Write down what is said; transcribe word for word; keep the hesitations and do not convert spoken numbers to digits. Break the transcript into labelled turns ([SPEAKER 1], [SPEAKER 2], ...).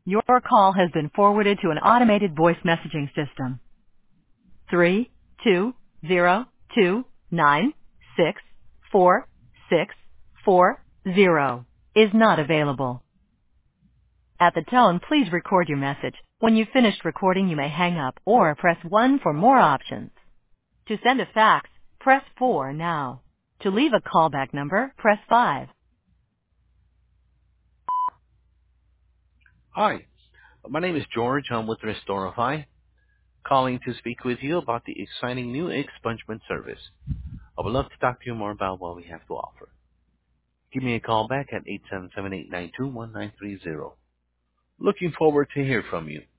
[SPEAKER 1] Your call has been forwarded to an automated voice messaging system. Three two zero two nine six four six four zero is not available. At the tone, please record your message. When you've finished recording, you may hang up or press one for more options. To send a fax, press four now. To leave a callback number, press five.
[SPEAKER 2] Hi, my name is George. I'm with Restorify, calling to speak with you about the exciting new expungement service. I would love to talk to you more about what we have to offer. Give me a call back at eight seven seven, eight nine two, one nine three zero. Looking forward to hear from you.